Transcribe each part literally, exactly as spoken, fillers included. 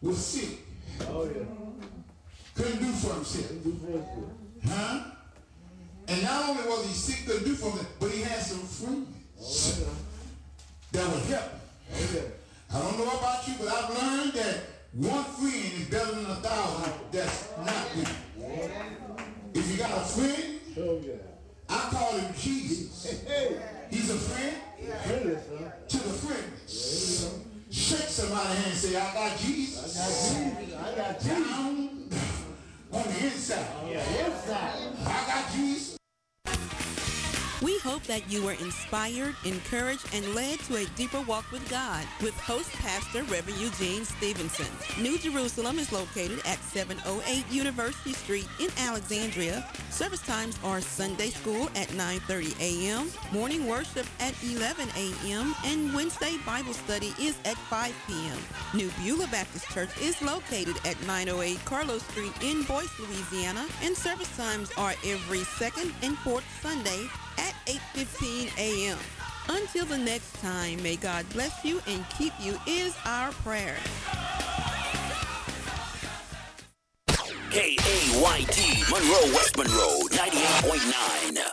was sick. Oh, yeah. Couldn't do for himself. Couldn't do for himself. Huh? And not only was he sick, couldn't do for himself, but he had some friends Oh, yeah. that would help him. Oh, yeah. I don't know about you, but I've learned that one friend is better than a thousand that's not with you. If you got a friend, Oh, yeah. I call him Jesus. Hey, He's a friend friendless, huh? to the friendless. Shake somebody's hand and say, I got Jesus. I got Jesus. I got Jesus. Down on the inside. On the inside. I got Jesus. We hope that you were inspired, encouraged, and led to a deeper walk with God with host pastor Reverend Eugene Stevenson. New Jerusalem is located at seven oh eight University Street in Alexandria. Service times are Sunday school at nine thirty a.m., morning worship at eleven a.m., and Wednesday Bible study is at five p.m. New Beulah Baptist Church is located at nine oh eight Carlos Street in Boyce, Louisiana, and service times are every second and fourth Sunday at eight fifteen a.m. Until the next time, may God bless you and keep you is our prayer. K A Y T, Monroe, West Monroe, ninety-eight point nine.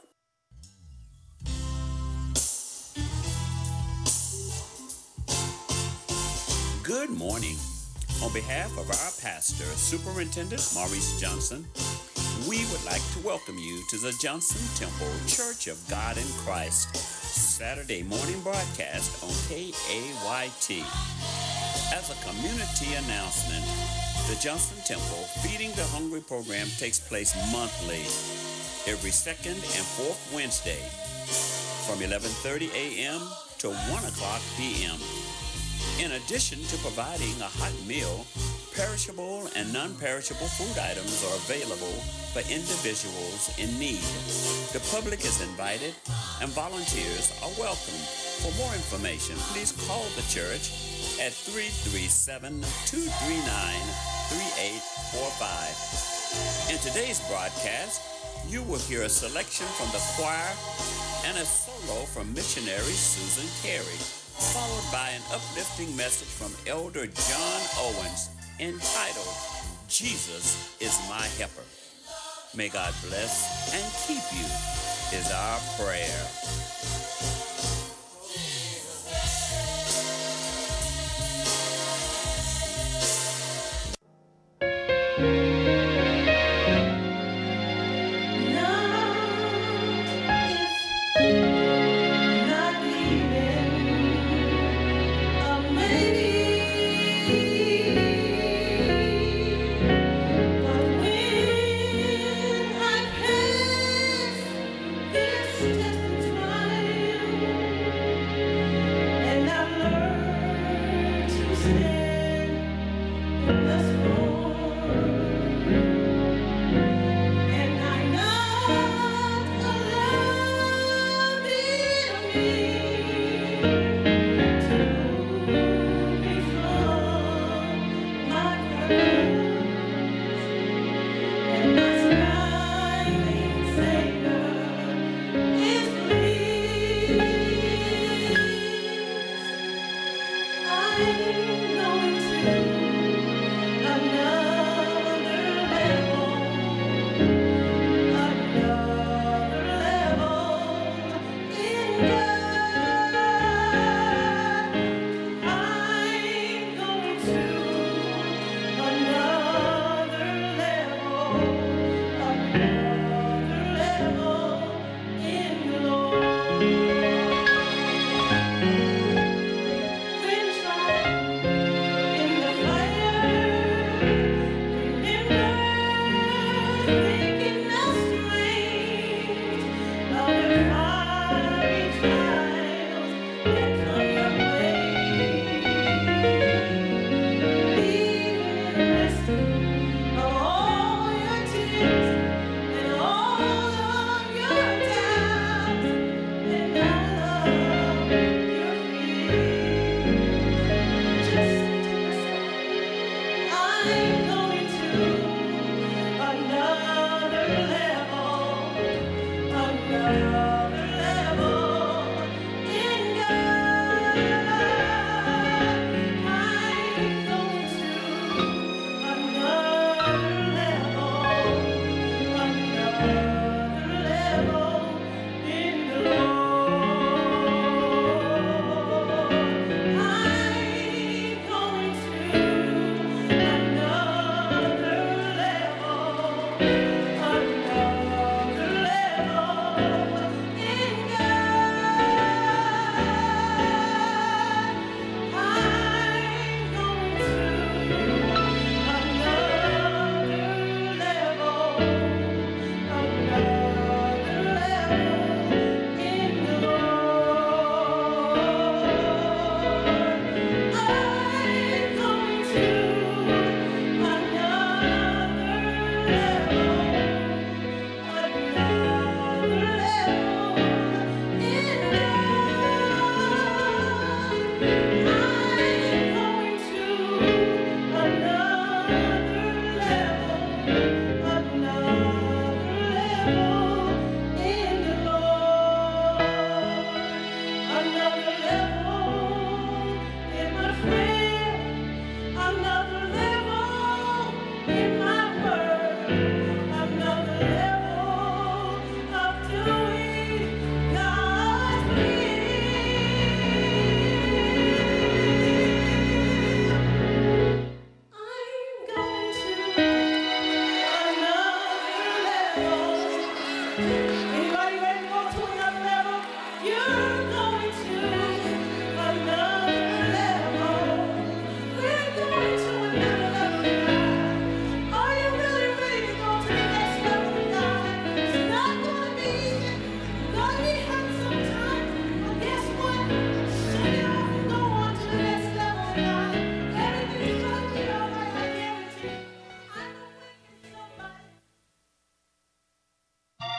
Good morning. On behalf of our pastor, Superintendent Maurice Johnson, we would like to welcome you to the Johnson Temple Church of God in Christ Saturday morning broadcast on K A Y T. As a community announcement, the Johnson Temple Feeding the Hungry program takes place monthly, every second and fourth Wednesday, from eleven thirty a.m. to one o'clock p.m. In addition to providing a hot meal, perishable and non-perishable food items are available for individuals in need. The public is invited and volunteers are welcome. For more information, please call the church at three three seven, two three nine, three eight four five. In today's broadcast, you will hear a selection from the choir and a solo from missionary Susan Carey, followed by an uplifting message from Elder John Owens entitled, Jesus is My Helper. May God bless and keep you is our prayer. When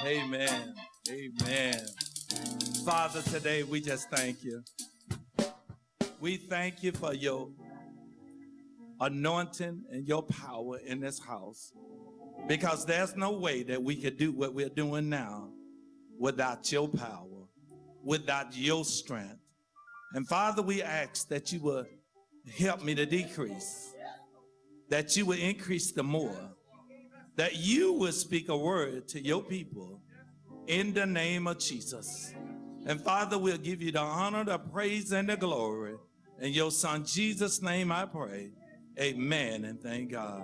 Amen. Amen. Father, today we just thank you. We thank you for your anointing and your power in this house, because there's no way that we could do what we're doing now without your power, without your strength. And Father, we ask that you would help me to decrease, that you would increase the more, that you would speak a word to your people in the name of Jesus. And Father, we'll give you the honor, the praise, and the glory. In your son Jesus' name I pray. Amen, and thank God.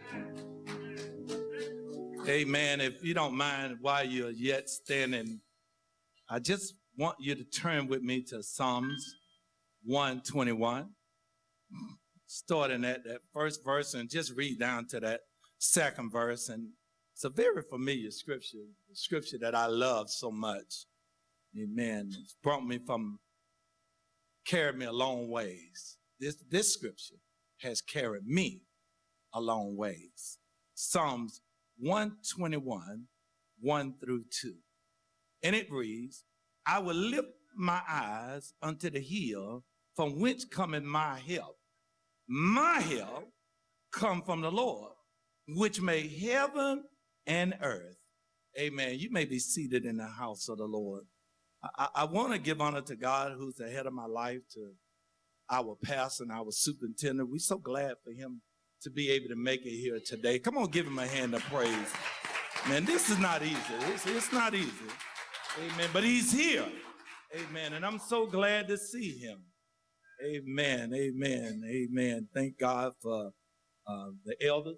Amen. If you don't mind, while you're yet standing, I just want you to turn with me to Psalms one twenty-one, starting at that first verse and just read down to that second verse. And it's a very familiar scripture, a scripture that I love so much. Amen. It's brought me from, carried me a long ways. This, this scripture has carried me a long ways. Psalms one twenty-one, one through two. And it reads, I will lift my eyes unto the hill from whence cometh my help. My help come from the Lord, which made heaven and earth. Amen. You may be seated in the house of the Lord. I, I want to give honor to God, who's the head of my life, to our pastor and our superintendent. We're so glad for him to be able to make it here today. Come on, give him a hand of praise. Man, this is not easy. It's, it's not easy. Amen. But he's here. Amen. And I'm so glad to see him. Amen. Amen. Amen. Thank God for uh, the elders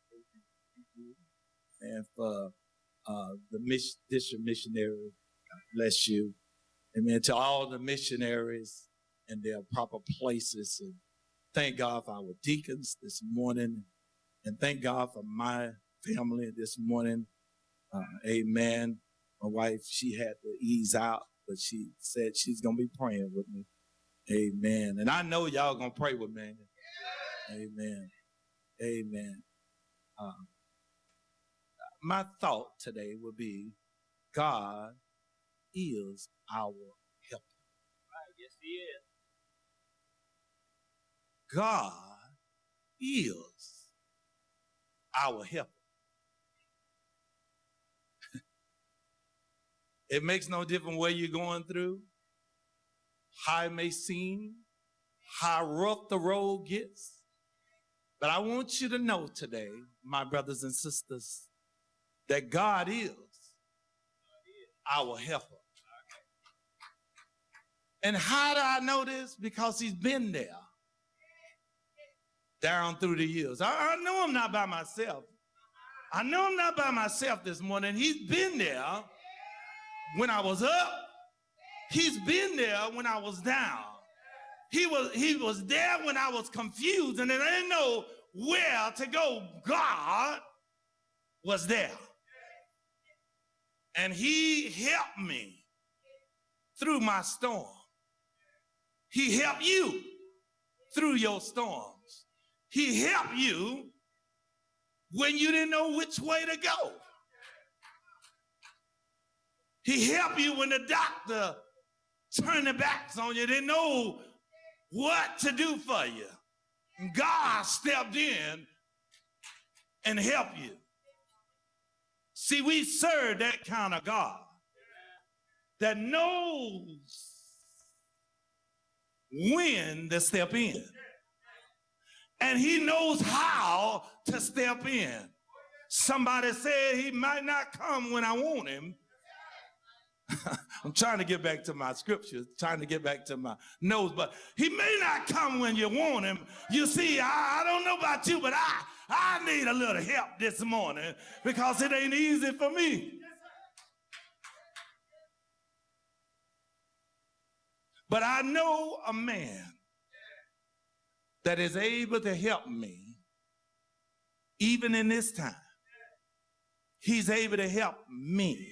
and for uh, the mission, district missionary. God bless you. Amen. To all the missionaries in their proper places. And thank God for our deacons this morning. And thank God for my family this morning. Uh, amen. My wife, she had to ease out, but she said she's going to be praying with me. Amen. And I know y'all going to pray with me. Amen. Amen. Um, my thought today would be, God is our helper. Yes, he is. God is our helper. It makes no difference where you're going through, how it may seem, how rough the road gets. But I want you to know today, my brothers and sisters, that God is our helper. And how do I know this? Because he's been there down through the years. I, I know I'm not by myself. I know I'm not by myself this morning. He's been there when I was up. He's been there when I was down. He was, he was there when I was confused and I didn't know where to go. God was there. And he helped me through my storm. He helped you through your storms. He helped you when you didn't know which way to go. He helped you when the doctor turned their backs on you, didn't know what to do for you. And God stepped in and helped you. See, we serve that kind of God that knows when to step in. And he knows how to step in. Somebody said he might not come when I want him. I'm trying to get back to my scriptures, trying to get back to my notes, but he may not come when you want him. You see, I, I don't know about you, but I, I need a little help this morning because it ain't easy for me. But I know a man that is able to help me even in this time. He's able to help me.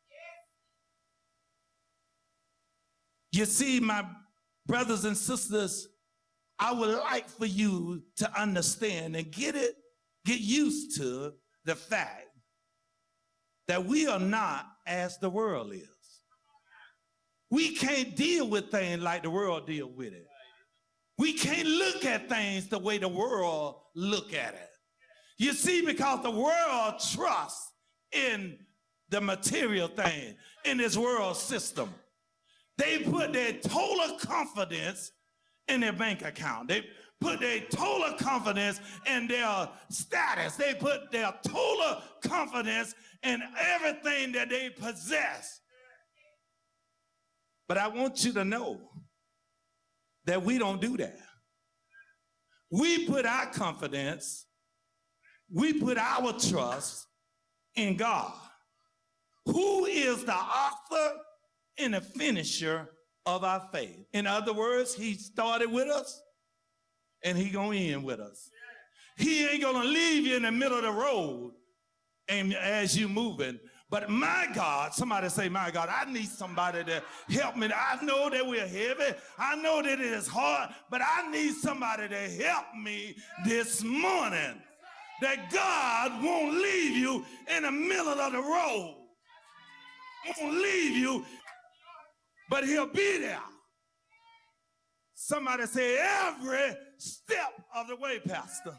You see, my brothers and sisters, I would like for you to understand and get it, get used to the fact that we are not as the world is. We can't deal with things like the world deal with it. We can't look at things the way the world look at it. You see, because the world trusts in the material thing, in this world system. They put their total confidence in their bank account. They put their total confidence in their status. They put their total confidence in everything that they possess. But I want you to know that we don't do that. We put our confidence, we put our trust in God, who is the author and the finisher of our faith. In other words, he started with us and he gonna end with us. He ain't gonna leave you in the middle of the road and as you moving. But my God, somebody say, my God, I need somebody to help me. I know that we're heavy. I know that it is hard, but I need somebody to help me this morning. That God won't leave you in the middle of the road. Won't leave you, but he'll be there. Somebody say, every step of the way, Pastor.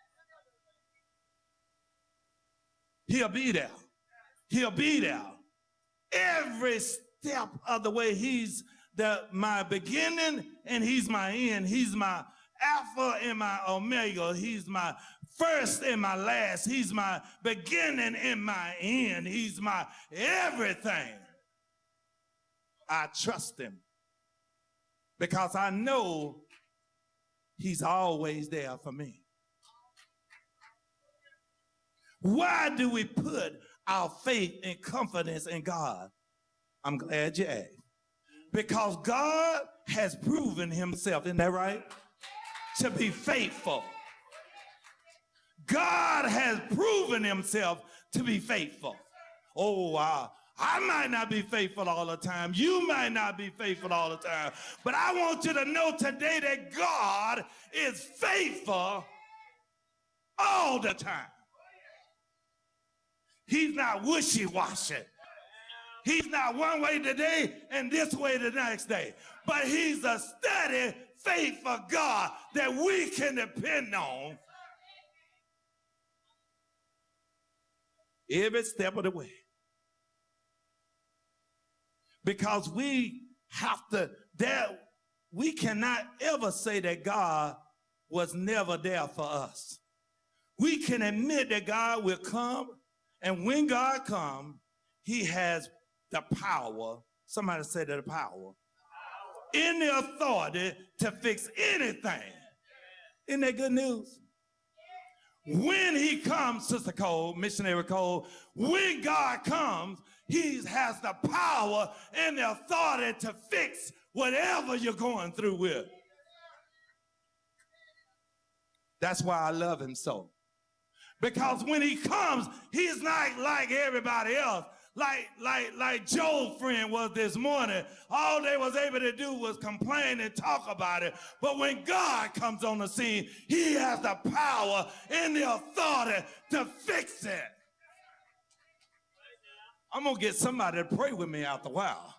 He'll be there. He'll be there. Every step of the way. He's the, my beginning and he's my end. He's my Alpha and my Omega. He's my first and my last. He's my beginning and my end. He's my everything. I trust him because I know he's always there for me. Why do we put our faith and confidence in God? I'm glad you asked. Because God has proven himself, isn't that right? To be faithful. God has proven himself to be faithful. Oh, wow. I might not be faithful all the time. You might not be faithful all the time. But I want you to know today that God is faithful all the time. He's not wishy-washy. He's not one way today and this way the next day. But he's a steady, faithful God that we can depend on every step of the way. Because we have to, that we cannot ever say that God was never there for us. We can admit that God will come, and when God comes, he has the power, somebody said the power, in the authority to fix anything. Isn't that good news? When he comes, Sister Cole, Missionary Cole, when God comes, he has the power and the authority to fix whatever you're going through with. That's why I love him so. Because when he comes, he's not like everybody else. Like, like, like Joe's friend was this morning. All they was able to do was complain and talk about it. But when God comes on the scene, he has the power and the authority to fix it. I'm going to get somebody to pray with me after a while.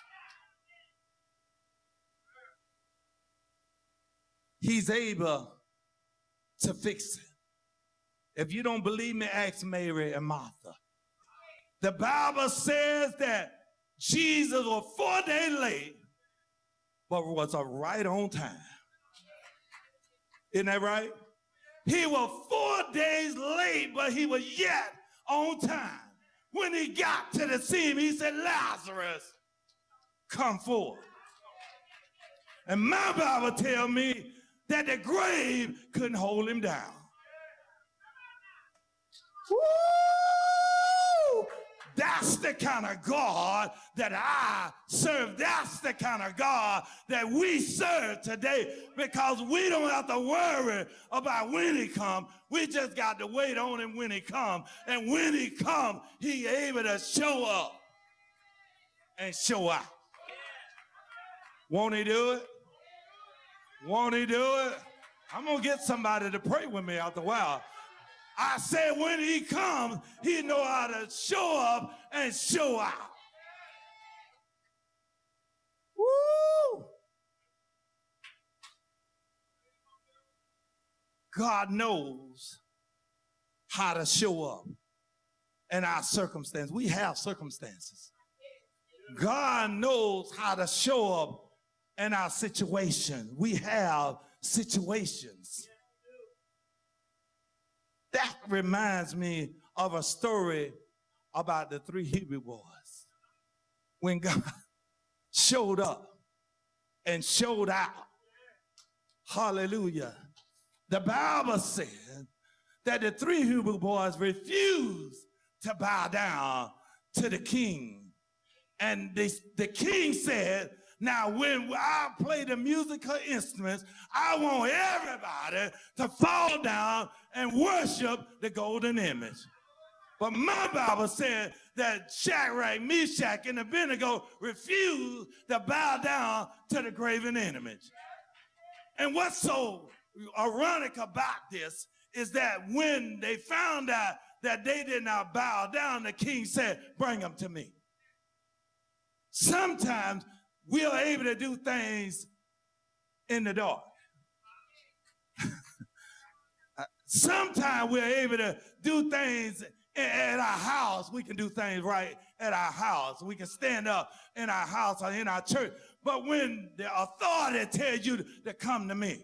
He's able to fix it. If you don't believe me, ask Mary and Martha. The Bible says that Jesus was four days late, but was a right on time. Isn't that right? He was four days late, but he was yet on time. When he got to the scene, he said, Lazarus, come forth. And my Bible tells me that the grave couldn't hold him down. Woo! That's the kind of God that I serve. That's the kind of God that we serve today, because we don't have to worry about when he comes. We just got to wait on him when he comes. And when he comes, he able to show up and show out. Won't he do it? Won't he do it? I'm going to get somebody to pray with me after a while. I said when he comes, he know how to show up and show out. Woo! God knows how to show up in our circumstances. We have circumstances. God knows how to show up in our situation. We have situations. That reminds me of a story about the three Hebrew boys. When God showed up and showed out. Hallelujah. The Bible said that the three Hebrew boys refused to bow down to the king. And they, the king said, now when I play the musical instruments, I want everybody to fall down and worship the golden image. But my Bible said that Shadrach, Meshach, and Abednego refused to bow down to the graven image. And what's so ironic about this is that when they found out that they did not bow down, the king said, bring them to me. Sometimes we are able to do things in the dark. Sometimes we're able to do things at our house. We can do things right at our house. We can stand up in our house or in our church. But when the authority tells you to come to me,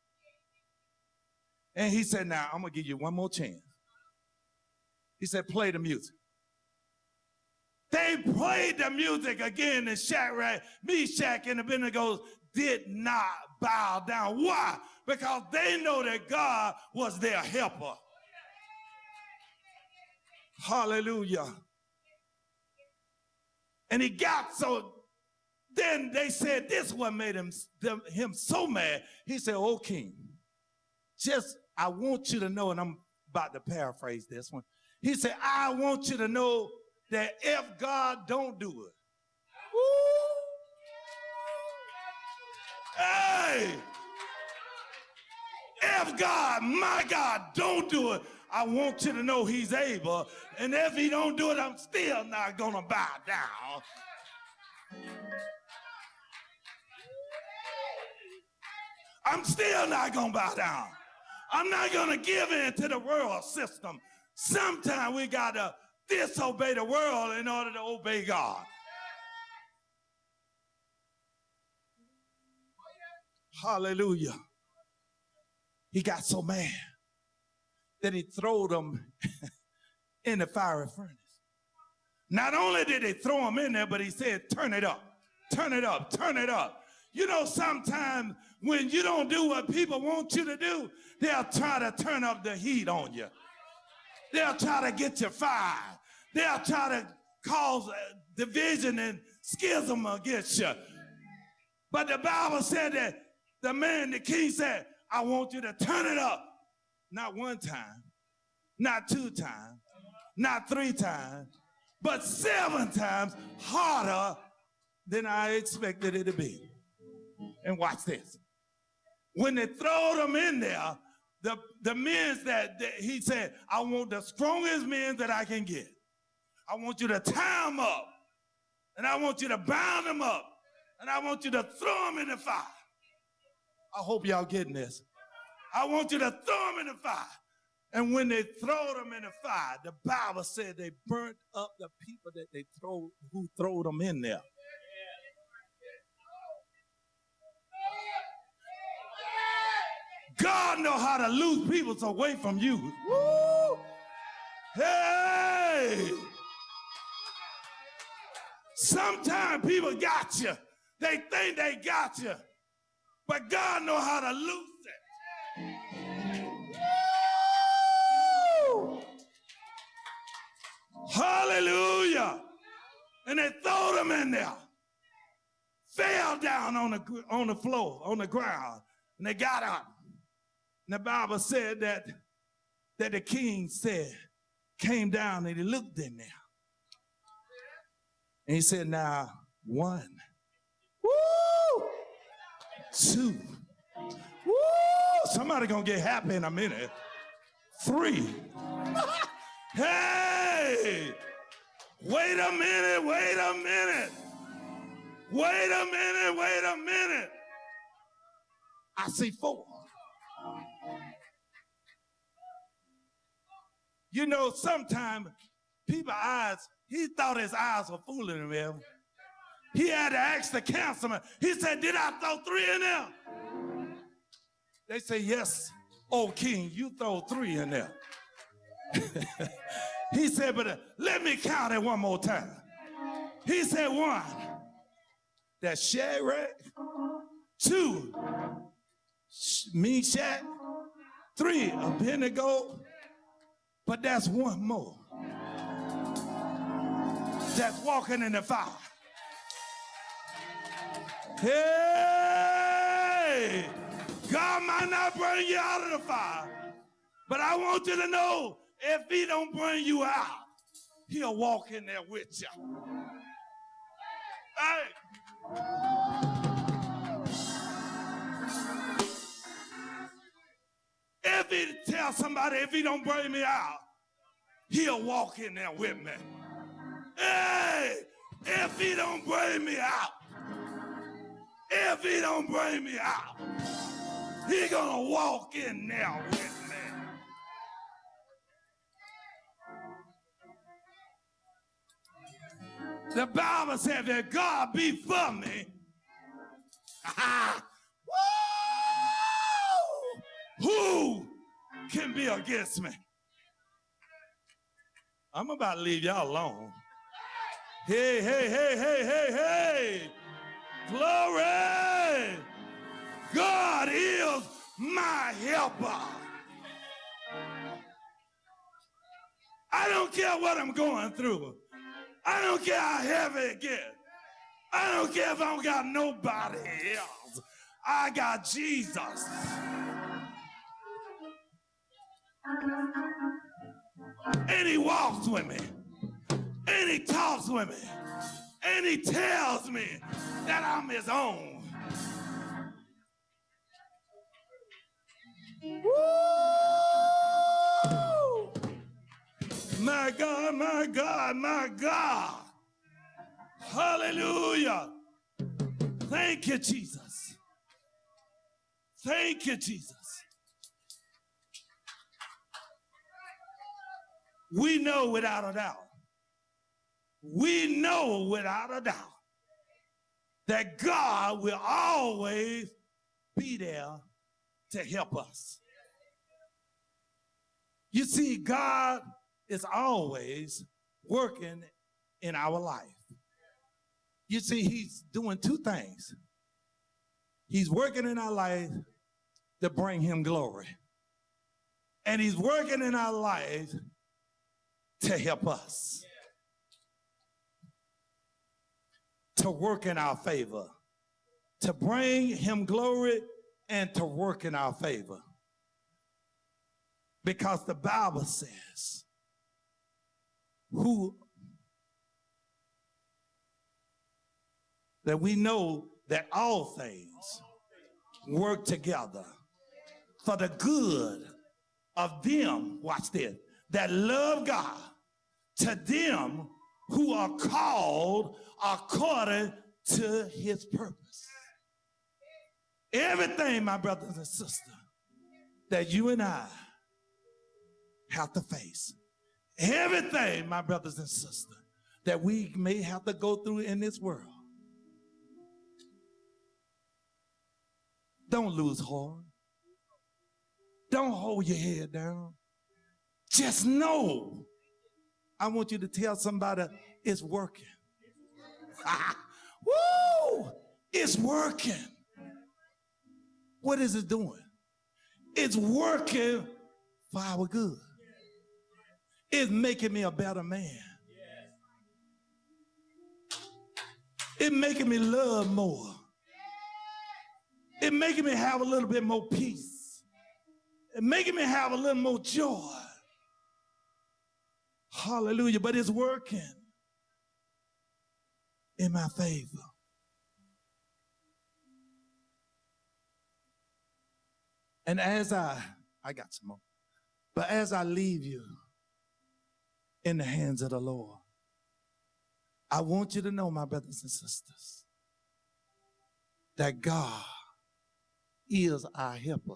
and he said, now, I'm going to give you one more chance. He said, play the music. They played the music again, and Shadrach, Meshach, and Abednego did not bow down. Why? Because they know that God was their helper. Hallelujah. And he got so, then they said this what made him, them, him so mad. He said, oh, king, just, I want you to know, and I'm about to paraphrase this one. He said, I want you to know that if God don't do it, woo, hey, if God, my God, don't do it, I want you to know he's able. And if he don't do it, I'm still not going to bow down. I'm still not going to bow down. I'm not going to give in to the world system. Sometimes we got to disobey the world in order to obey God. Hallelujah. He got so mad that he threw them in the fiery furnace. Not only did he throw them in there, but he said, turn it up, turn it up, turn it up. You know, sometimes when you don't do what people want you to do, they'll try to turn up the heat on you. They'll try to get you fired. They'll try to cause division and schism against you. But the Bible said that the man, the king said, I want you to turn it up. Not one time, not two times, not three times, but seven times harder than I expected it to be. And watch this. When they throw them in there, the, the men that, that he said, I want the strongest men that I can get. I want you to tie them up, and I want you to bound them up, and I want you to throw them in the fire. I hope y'all getting this. I want you to throw them in the fire. And when they throw them in the fire, the Bible said they burnt up the people that they throw, who throw them in there. God knows how to lose people away from you. Woo! Hey! Sometimes people got you. They think they got you. But God knows how to lose it. Woo! Hallelujah. And they throw them in there. Fell down on the, on the floor, on the ground. And they got up. And the Bible said that, that the king said, came down and he looked in there. And he said, now, one, woo, two, woo, somebody gonna get happy in a minute. three. Hey! Wait a minute, wait a minute. Wait a minute, wait a minute. I see four. You know, sometimes people's eyes, he thought his eyes were fooling him. He had to ask the councilman. He said, did I throw three in there? They say, yes, oh king, you throw three in there. He said, but uh, let me count it one more time. He said, one, that's Shadrach. Two, Meshach. Three, Abednego. But that's one more that's walking in the fire. Hey, God might not bring you out of the fire, but I want you to know if he don't bring you out, he'll walk in there with you. Hey. If he tell somebody, if he don't bring me out, he'll walk in there with me. Hey, if he don't bring me out, if he don't bring me out, he gonna walk in there with me. The Bible said that God be for me. Who can be against me? I'm about to leave y'all alone. Hey, hey, hey, hey, hey, hey. Glory. God is my helper. I don't care what I'm going through. I don't care how heavy it gets. I don't care if I don't got nobody else. I got Jesus. And he walks with me. And he talks with me. And he tells me that I'm his own. Woo! My God, my God, my God. Hallelujah. Thank you, Jesus. Thank you, Jesus. We know without a doubt, we know without a doubt that God will always be there to help us. You see, God is always working in our life. You see, he's doing two things. He's working in our life to bring him glory. And he's working in our life to help us, to work in our favor, to bring him glory and to work in our favor. Because the Bible says, who, that we know that all things work together for the good of them, watch this, that love God, to them who are called according to his purpose. Everything, my brothers and sisters, that you and I have to face, everything, my brothers and sisters, that we may have to go through in this world, don't lose heart. Don't hold your head down. Just know, I want you to tell somebody it's working. Woo! It's working. What is it doing? It's working for our good. It's making me a better man. It's making me love more. It's making me have a little bit more peace. It's making me have a little more joy. Hallelujah. But it's working in my favor. And as I, I got some more. But as I leave you in the hands of the Lord, I want you to know, my brothers and sisters, that God is our helper.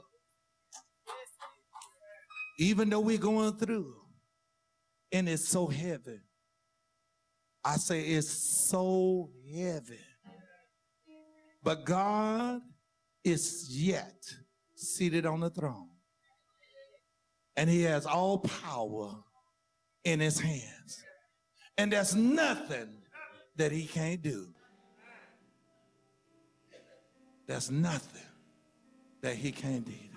Even though we're going through and it's so heavy, I say it's so heavy, but God is yet seated on the throne, and he has all power in his hands, and there's nothing that he can't do. There's nothing that he can't do.